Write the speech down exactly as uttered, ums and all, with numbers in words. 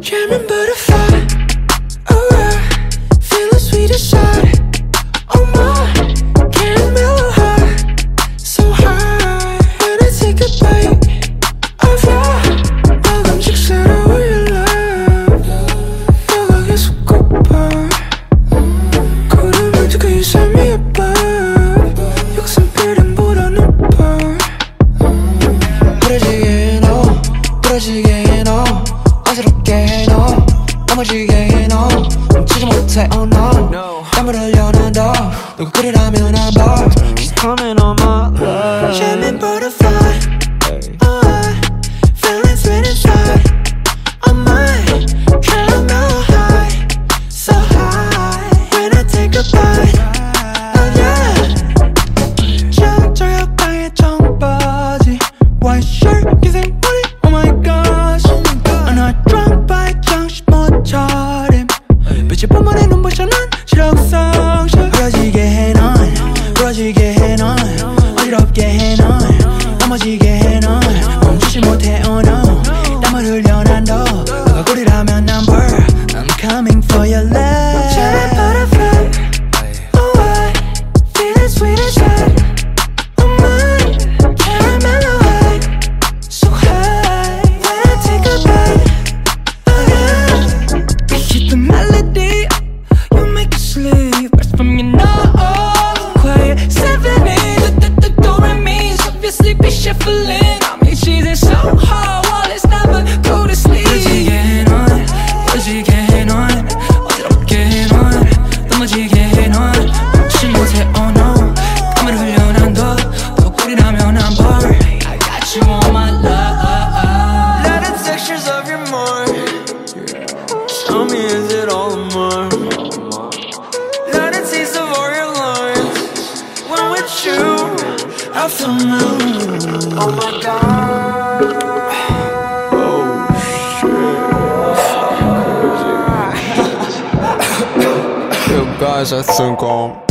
Jamming butterfly, alright. Feeling sweet inside. Oh my, caramel high, so high. When I take a bite of ya, 먹음직스러워 your love. 너가 계속 고파. 구름을 두고 you set me above. 육선별음보다 높아. 부러지게 해 너, 부러지게 해 너. 어지럽게 해 너, 넘어지게 해 너. 멈추지 못해 oh no. 땀을 흘려 난 더 누구 끓이라면 난 봐. She's coming on my love. Jamming butterfly, oh I feeling sweet inside. Oh my, caramel high, so high. When I take a bite, oh yeah. 저녁방의 청바지, white shirt, 기생 머리, oh my gosh. I'm not drunk by 정신 못 차림. 빛이 뿜어내 눈부셔 난 실룩성실. 부러지게 해 넌, 부러지게 해 넌. 어지럽게 해 넌, 넘어지게 해 넌. 멈추지 못해 oh no. 땀을 흘려 난 더 너가 꿀이라면 난 bird. I'm coming for your love. Cherry butterfly, oh I feel it sweet inside. Oh my, caramel high, so high. When I take a bite, oh yeah. You hit the melody, you make it sleep. Burst from your nose, quiet symphony. The the the do re mi, obviously be shuffling. I mean she's in so hard, well it's never go to sleep. 부러지게 해 넌, 부러지게 해 넌. 어지럽게 해 넌, 넘어지게 해 넌. 멈추지 못해 oh no. 땀을 흘려 난 더 더 꿀이라면 난 벌. I got you on my love. Let the textures of your mind. Tell me is it all of mine? Let the taste of all your lines. When with you, I feel new. Oh my God. Oh shit. Yo guys, I think um